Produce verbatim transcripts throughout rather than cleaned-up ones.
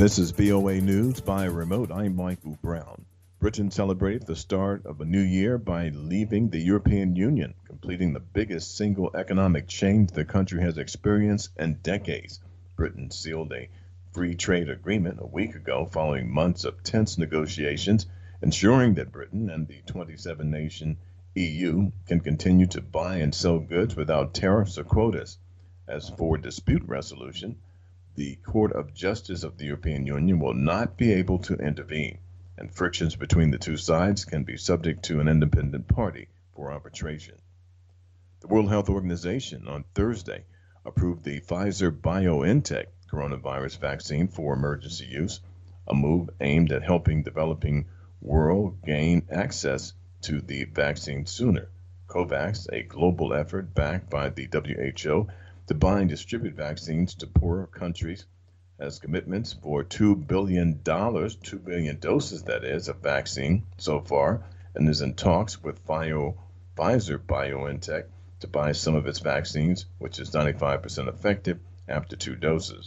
This is V O A News by remote. I'm Michael Brown. Britain celebrated the start of a new year by leaving the European Union, completing the biggest single economic change the country has experienced in decades. Britain sealed a free trade agreement a week ago following months of tense negotiations, ensuring that Britain and the twenty-seven nation E U can continue to buy and sell goods without tariffs or quotas. As for dispute resolution, the Court of Justice of the European Union will not be able to intervene, and frictions between the two sides can be subject to an independent party for arbitration. The World Health Organization on Thursday approved the Pfizer-BioNTech coronavirus vaccine for emergency use, a move aimed at helping developing world gain access to the vaccine sooner. COVAX, a global effort backed by the W H O, to buy and distribute vaccines to poorer countries, has commitments for two billion dollars, two billion doses, that is, of vaccine so far, and is in talks with Pfizer BioNTech to buy some of its vaccines, which is ninety-five percent effective after two doses.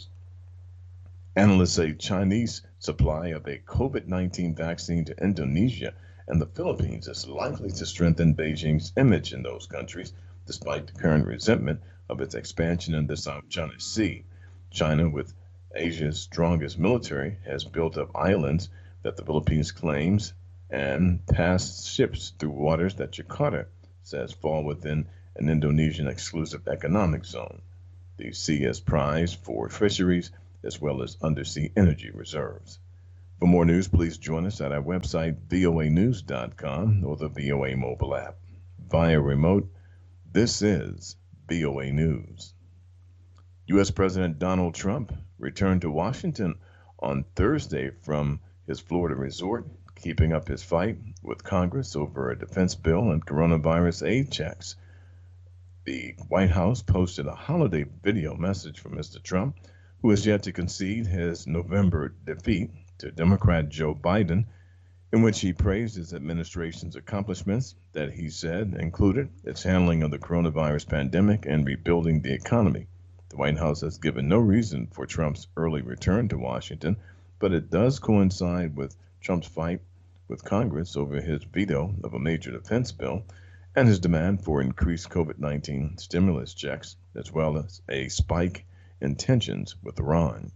Analysts say Chinese supply of a COVID nineteen vaccine to Indonesia and the Philippines is likely to strengthen Beijing's image in those countries, despite the current resentment of its expansion in the South China Sea. China, with Asia's strongest military, has built up islands that the Philippines claims and passed ships through waters that Jakarta says fall within an Indonesian exclusive economic zone. The sea is prized for fisheries as well as undersea energy reserves. For more news, please join us at our website, V O A news dot com, or the V O A mobile app. Via remote, this is V O A News. U S. President Donald Trump returned to Washington on Thursday from his Florida resort, keeping up his fight with Congress over a defense bill and coronavirus aid checks. The White House posted a holiday video message from Mister Trump, who has yet to concede his November defeat to Democrat Joe Biden, in which he praised his administration's accomplishments that he said included its handling of the coronavirus pandemic and rebuilding the economy. The White House has given no reason for Trump's early return to Washington, but it does coincide with Trump's fight with Congress over his veto of a major defense bill and his demand for increased COVID nineteen stimulus checks, as well as a spike in tensions with Iran.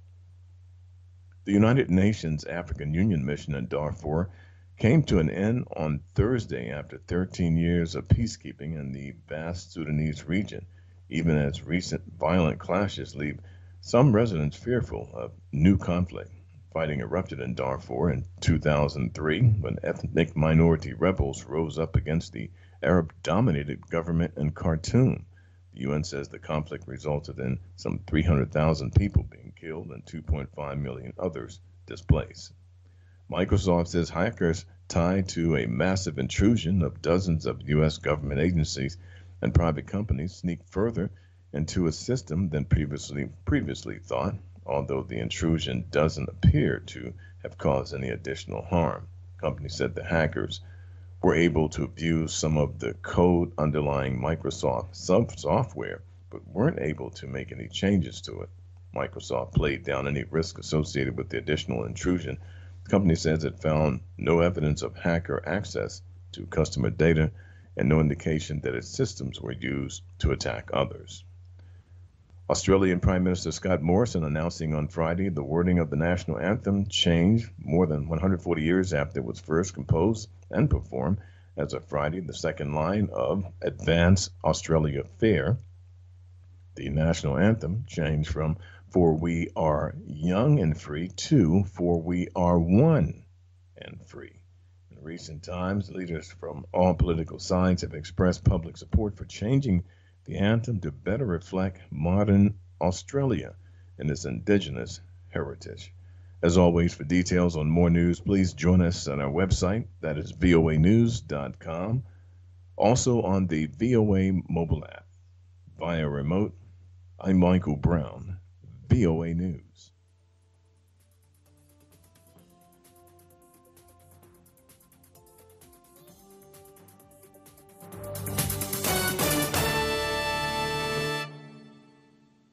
The United Nations African Union mission in Darfur came to an end on Thursday after thirteen years of peacekeeping in the vast Sudanese region, even as recent violent clashes leave some residents fearful of new conflict. Fighting erupted in Darfur in two thousand three when ethnic minority rebels rose up against the Arab-dominated government in Khartoum. The U N says the conflict resulted in some three hundred thousand people being killed and two point five million others displaced. Microsoft says hackers tied to a massive intrusion of dozens of U S government agencies and private companies sneaked further into a system than previously previously thought, although the intrusion doesn't appear to have caused any additional harm. The company said the hackers were able to view some of the code underlying Microsoft sub software, but weren't able to make any changes to it. Microsoft played down any risk associated with the additional intrusion. The company says it found no evidence of hacker access to customer data and no indication that its systems were used to attack others. Australian Prime Minister Scott Morrison announcing on Friday the wording of the national anthem changed more than one hundred forty years after it was first composed and performed. As of Friday, the second line of Advance Australia Fair, the national anthem changed from For We Are Young and Free to For We Are One and Free. In recent times, leaders from all political sides have expressed public support for changing the anthem to better reflect modern Australia and its indigenous heritage. As always, for details on more news, please join us on our website, that is V O A news dot com. Also on the V O A mobile app. Via remote, I'm Michael Brown, V O A News.